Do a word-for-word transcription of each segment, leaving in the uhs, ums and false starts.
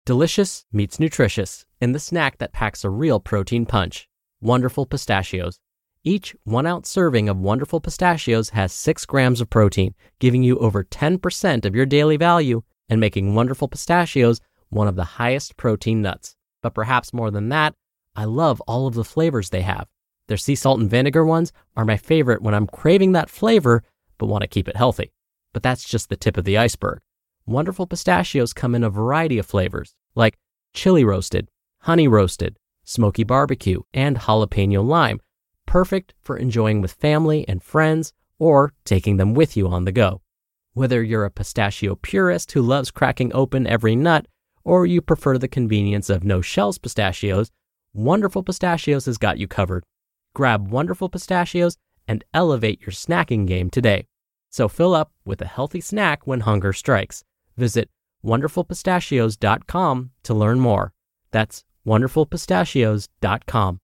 Delicious meets nutritious in the snack that packs a real protein punch. Wonderful Pistachios. Each one-ounce serving of Wonderful Pistachios has six grams of protein, giving you over ten percent of your daily value and making Wonderful Pistachios one of the highest protein nuts. But perhaps more than that, I love all of the flavors they have. Their sea salt and vinegar ones are my favorite when I'm craving that flavor but want to keep it healthy. But that's just the tip of the iceberg. Wonderful Pistachios come in a variety of flavors, like chili roasted, honey roasted, smoky barbecue, and jalapeno lime, perfect for enjoying with family and friends or taking them with you on the go. Whether you're a pistachio purist who loves cracking open every nut, or you prefer the convenience of no-shells pistachios, Wonderful Pistachios has got you covered. Grab Wonderful Pistachios and elevate your snacking game today. So fill up with a healthy snack when hunger strikes. Visit wonderful pistachios dot com to learn more. That's wonderful pistachios dot com.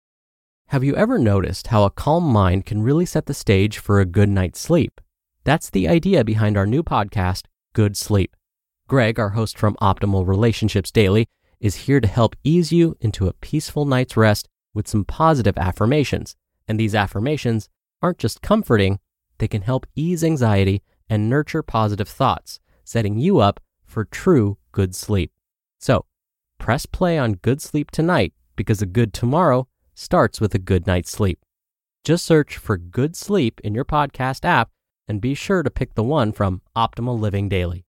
Have you ever noticed how a calm mind can really set the stage for a good night's sleep? That's the idea behind our new podcast, Good Sleep. Greg, our host from Optimal Relationships Daily, is here to help ease you into a peaceful night's rest with some positive affirmations. And these affirmations aren't just comforting, they can help ease anxiety and nurture positive thoughts, setting you up for true good sleep. So, press play on Good Sleep tonight because a good tomorrow starts with a good night's sleep. Just search for Good Sleep in your podcast app and be sure to pick the one from Optimal Living Daily.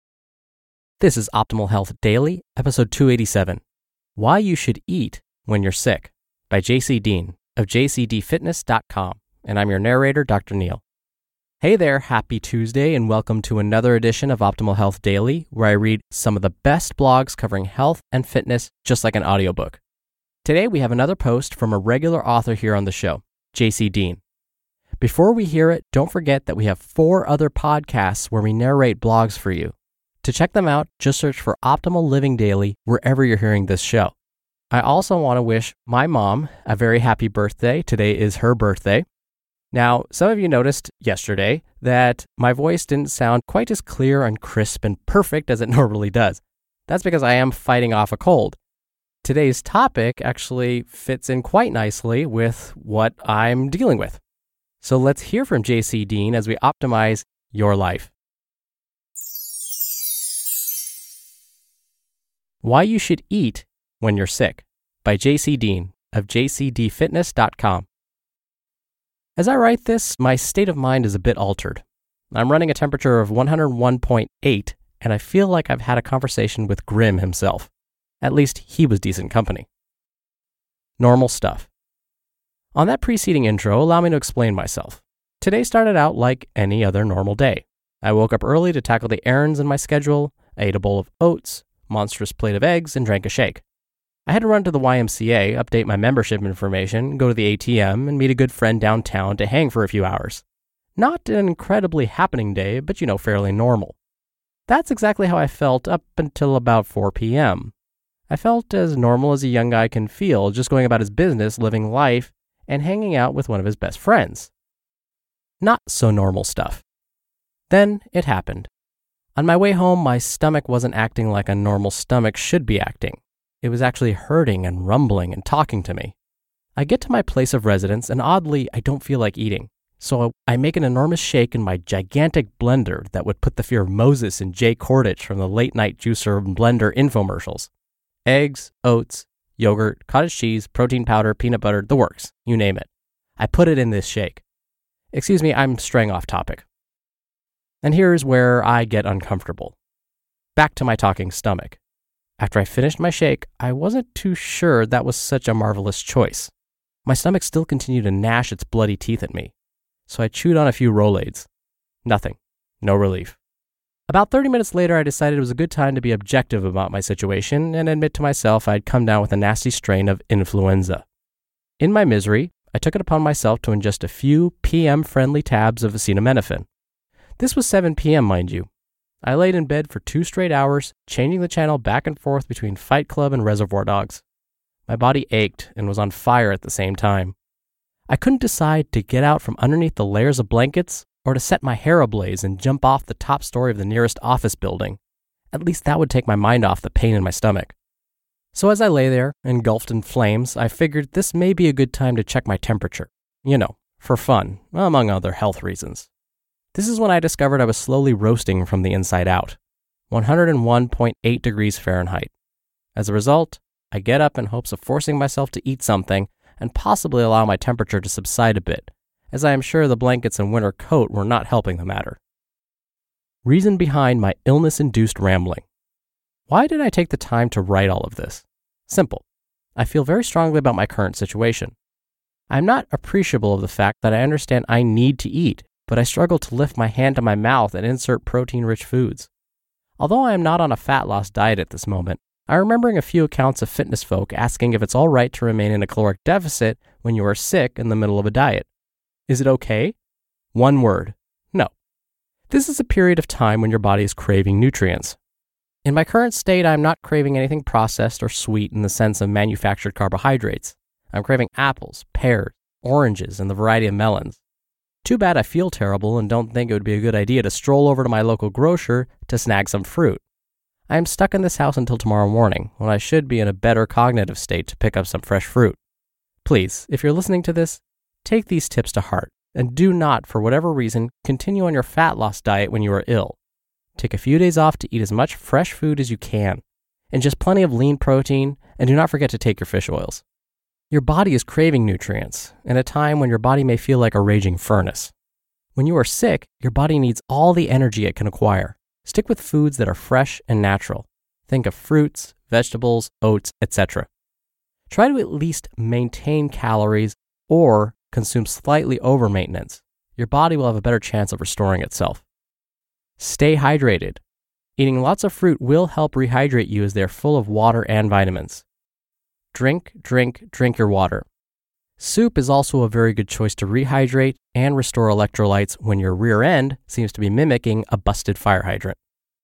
This is Optimal Health Daily, episode two eighty-seven. Why You Should Eat When You're Sick, by J C Dean of j c d fitness dot com, and I'm your narrator, Doctor Neil. Hey there, happy Tuesday, and welcome to another edition of Optimal Health Daily, where I read some of the best blogs covering health and fitness, just like an audiobook. Today, we have another post from a regular author here on the show, J C Dean. Before we hear it, don't forget that we have four other podcasts where we narrate blogs for you. To check them out, just search for Optimal Living Daily wherever you're hearing this show. I also want to wish my mom a very happy birthday. Today is her birthday. Now, some of you noticed yesterday that my voice didn't sound quite as clear and crisp and perfect as it normally does. That's because I am fighting off a cold. Today's topic actually fits in quite nicely with what I'm dealing with. So let's hear from J C Dean as we optimize your life. Why You Should Eat When You're Sick, by J C Dean of j c d fitness dot com. As I write this, my state of mind is a bit altered. I'm running a temperature of one oh one point eight, and I feel like I've had a conversation with Grimm himself. At least he was decent company. Normal stuff. On that preceding intro, allow me to explain myself. Today started out like any other normal day. I woke up early to tackle the errands in my schedule, I ate a bowl of oats, monstrous plate of eggs, and drank a shake. I had to run to the Y M C A, update my membership information, go to the A T M, and meet a good friend downtown to hang for a few hours. Not an incredibly happening day, but you know, fairly normal. That's exactly how I felt up until about four p.m. I felt as normal as a young guy can feel, just going about his business, living life, and hanging out with one of his best friends. Not so normal stuff. Then it happened. On my way home, my stomach wasn't acting like a normal stomach should be acting. It was actually hurting and rumbling and talking to me. I get to my place of residence, and oddly, I don't feel like eating. So I make an enormous shake in my gigantic blender that would put the fear of Moses in Jay Kordich from the late-night juicer and blender infomercials. Eggs, oats, yogurt, cottage cheese, protein powder, peanut butter, the works, you name it. I put it in this shake. Excuse me, I'm straying off topic. And here's where I get uncomfortable. Back to my talking stomach. After I finished my shake, I wasn't too sure that was such a marvelous choice. My stomach still continued to gnash its bloody teeth at me, so I chewed on a few Rolaids. Nothing. No relief. About thirty minutes later, I decided it was a good time to be objective about my situation and admit to myself I'd come down with a nasty strain of influenza. In my misery, I took it upon myself to ingest a few P M-friendly tabs of acetaminophen. This was seven p.m., mind you. I laid in bed for two straight hours, changing the channel back and forth between Fight Club and Reservoir Dogs. My body ached and was on fire at the same time. I couldn't decide to get out from underneath the layers of blankets or to set my hair ablaze and jump off the top story of the nearest office building. At least that would take my mind off the pain in my stomach. So as I lay there, engulfed in flames, I figured this may be a good time to check my temperature. You know, for fun, among other health reasons. This is when I discovered I was slowly roasting from the inside out. one hundred one point eight degrees Fahrenheit. As a result, I get up in hopes of forcing myself to eat something and possibly allow my temperature to subside a bit, as I am sure the blankets and winter coat were not helping the matter. Reason behind my illness-induced rambling. Why did I take the time to write all of this? Simple. I feel very strongly about my current situation. I'm not appreciable of the fact that I understand I need to eat, but I struggle to lift my hand to my mouth and insert protein-rich foods. Although I am not on a fat loss diet at this moment, I'm remembering a few accounts of fitness folk asking if it's all right to remain in a caloric deficit when you are sick in the middle of a diet. Is it okay? One word. No. This is a period of time when your body is craving nutrients. In my current state, I'm not craving anything processed or sweet in the sense of manufactured carbohydrates. I'm craving apples, pears, oranges, and the variety of melons. Too bad I feel terrible and don't think it would be a good idea to stroll over to my local grocer to snag some fruit. I am stuck in this house until tomorrow morning, when I should be in a better cognitive state to pick up some fresh fruit. Please, if you're listening to this, take these tips to heart, and do not, for whatever reason, continue on your fat loss diet when you are ill. Take a few days off to eat as much fresh food as you can, and just plenty of lean protein, and do not forget to take your fish oils. Your body is craving nutrients, in a time when your body may feel like a raging furnace. When you are sick, your body needs all the energy it can acquire. Stick with foods that are fresh and natural. Think of fruits, vegetables, oats, et cetera. Try to at least maintain calories or consume slightly over maintenance. Your body will have a better chance of restoring itself. Stay hydrated. Eating lots of fruit will help rehydrate you as they are full of water and vitamins. Drink, drink, drink your water. Soup is also a very good choice to rehydrate and restore electrolytes when your rear end seems to be mimicking a busted fire hydrant.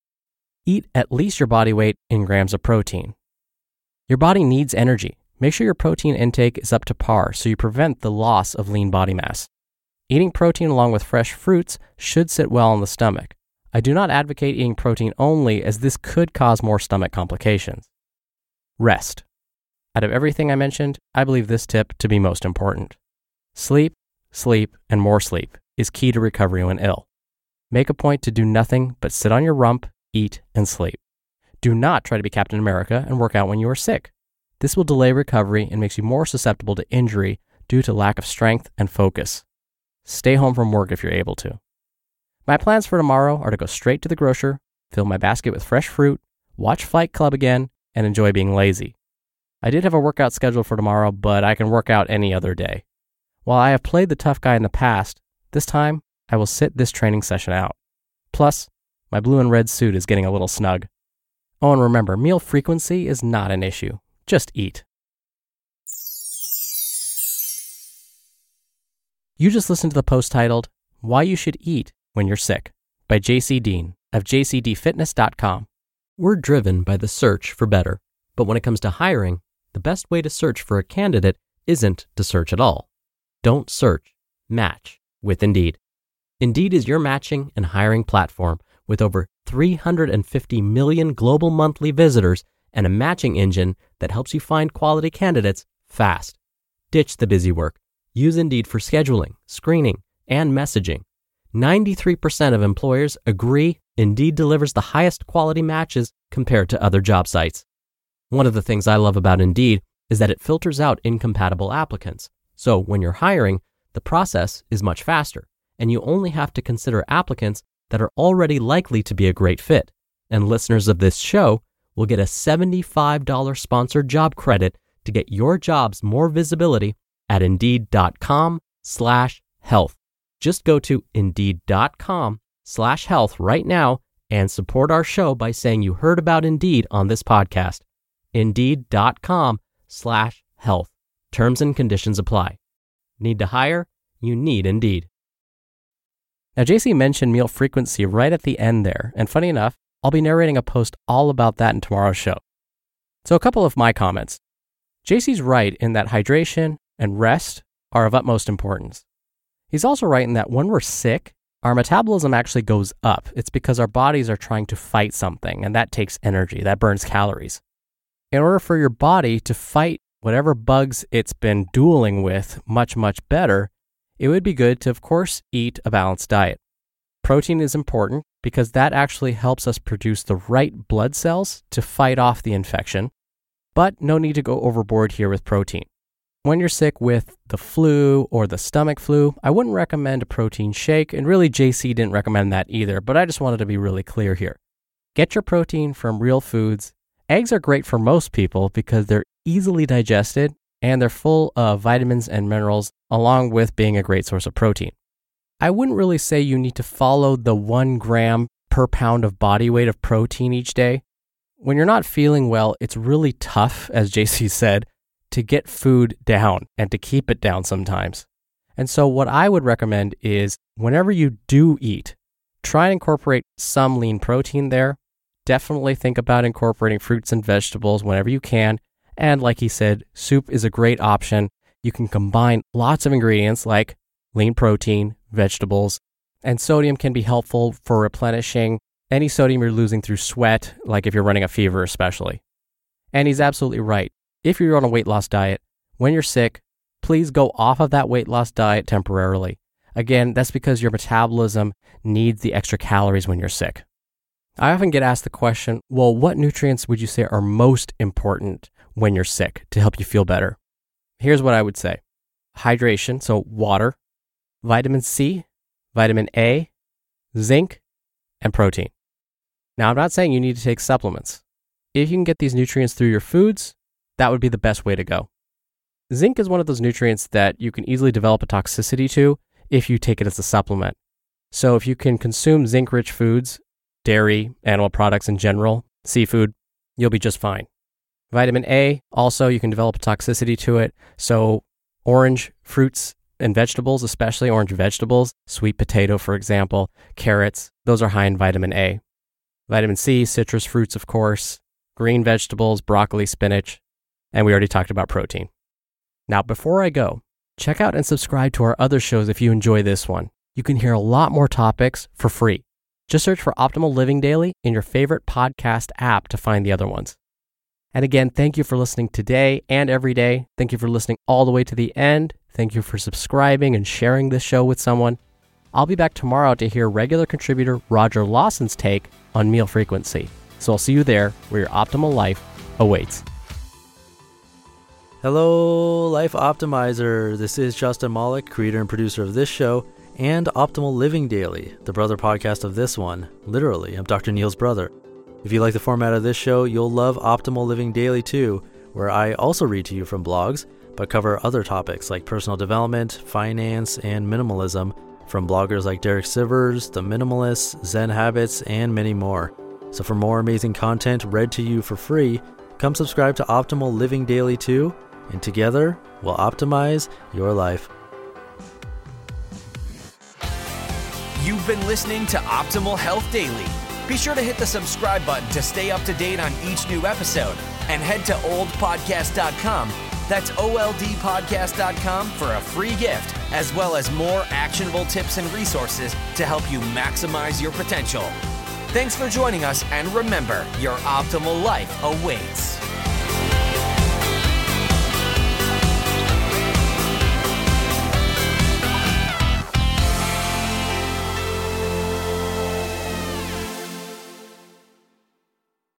Eat at least your body weight in grams of protein. Your body needs energy. Make sure your protein intake is up to par so you prevent the loss of lean body mass. Eating protein along with fresh fruits should sit well in the stomach. I do not advocate eating protein only, as this could cause more stomach complications. Rest. Out of everything I mentioned, I believe this tip to be most important. Sleep, sleep, and more sleep is key to recovery when ill. Make a point to do nothing but sit on your rump, eat, and sleep. Do not try to be Captain America and work out when you are sick. This will delay recovery and makes you more susceptible to injury due to lack of strength and focus. Stay home from work if you're able to. My plans for tomorrow are to go straight to the grocer, fill my basket with fresh fruit, watch Fight Club again, and enjoy being lazy. I did have a workout scheduled for tomorrow, but I can work out any other day. While I have played the tough guy in the past, this time I will sit this training session out. Plus, my blue and red suit is getting a little snug. Oh, and remember, meal frequency is not an issue. Just eat. You just listened to the post titled, Why You Should Eat When You're Sick, by J C Dean of j c d fitness dot com. We're driven by the search for better, but when it comes to hiring, the best way to search for a candidate isn't to search at all. Don't search, match with Indeed. Indeed is your matching and hiring platform with over three hundred fifty million global monthly visitors and a matching engine that helps you find quality candidates fast. Ditch the busy work. Use Indeed for scheduling, screening, and messaging. ninety-three percent of employers agree Indeed delivers the highest quality matches compared to other job sites. One of the things I love about Indeed is that it filters out incompatible applicants. So when you're hiring, the process is much faster, and you only have to consider applicants that are already likely to be a great fit. And listeners of this show will get a seventy-five dollars sponsored job credit to get your jobs more visibility at Indeed.com slash health. Just go to Indeed.com slash health right now and support our show by saying you heard about Indeed on this podcast. Indeed.com slash health. Terms and conditions apply. Need to hire? You need Indeed. Now, J C mentioned meal frequency right at the end there, and funny enough, I'll be narrating a post all about that in tomorrow's show. So a couple of my comments. J C's right in that hydration and rest are of utmost importance. He's also right in that when we're sick, our metabolism actually goes up. It's because our bodies are trying to fight something, and that takes energy, that burns calories. in order for your body to fight whatever bugs it's been dueling with much, much better, it would be good to, of course, eat a balanced diet. Protein is important because that actually helps us produce the right blood cells to fight off the infection, but no need to go overboard here with protein. When you're sick with the flu or the stomach flu, I wouldn't recommend a protein shake, and really J C didn't recommend that either, but I just wanted to be really clear here. Get your protein from real foods. Eggs are great for most people because they're easily digested and they're full of vitamins and minerals, along with being a great source of protein. I wouldn't really say you need to follow the one gram per pound of body weight of protein each day. When you're not feeling well, it's really tough, as J C said, to get food down and to keep it down sometimes. And so what I would recommend is whenever you do eat, try and incorporate some lean protein there. Definitely think about incorporating fruits and vegetables whenever you can. And like he said, soup is a great option. You can combine lots of ingredients like lean protein, vegetables, and sodium can be helpful for replenishing any sodium you're losing through sweat, like if you're running a fever especially. And he's absolutely right. If you're on a weight loss diet, when you're sick, please go off of that weight loss diet temporarily. Again, that's because your metabolism needs the extra calories when you're sick. I often get asked the question, well, what nutrients would you say are most important when you're sick to help you feel better? Here's what I would say. Hydration, so water, vitamin C, vitamin A, zinc, and protein. Now, I'm not saying you need to take supplements. If you can get these nutrients through your foods, that would be the best way to go. Zinc is one of those nutrients that you can easily develop a toxicity to if you take it as a supplement. So if you can consume zinc-rich foods, dairy, animal products in general, seafood, you'll be just fine. Vitamin A, also, you can develop a toxicity to it. So orange fruits and vegetables, especially orange vegetables, sweet potato, for example, carrots, those are high in vitamin A. Vitamin C, citrus fruits, of course, green vegetables, broccoli, spinach, and we already talked about protein. Now, before I go, check out and subscribe to our other shows if you enjoy this one. You can hear a lot more topics for free. Just search for Optimal Living Daily in your favorite podcast app to find the other ones. And again, thank you for listening today and every day. Thank you for listening all the way to the end. Thank you for subscribing and sharing this show with someone. I'll be back tomorrow to hear regular contributor Roger Lawson's take on meal frequency. So I'll see you there where your optimal life awaits. Hello, Life Optimizer. This is Justin Malik, creator and producer of this show and Optimal Living Daily, the brother podcast of this one. Literally, I'm Doctor Neil's brother. If you like the format of this show, you'll love Optimal Living Daily too, where I also read to you from blogs, but cover other topics like personal development, finance, and minimalism from bloggers like Derek Sivers, The Minimalists, Zen Habits, and many more. So for more amazing content read to you for free, come subscribe to Optimal Living Daily too, and together we'll optimize your life. You've been listening to Optimal Health Daily. Be sure to hit the subscribe button to stay up to date on each new episode, and head to old podcast dot com. That's O L D podcast dot com for a free gift, as well as more actionable tips and resources to help you maximize your potential. Thanks for joining us, and remember, your optimal life awaits.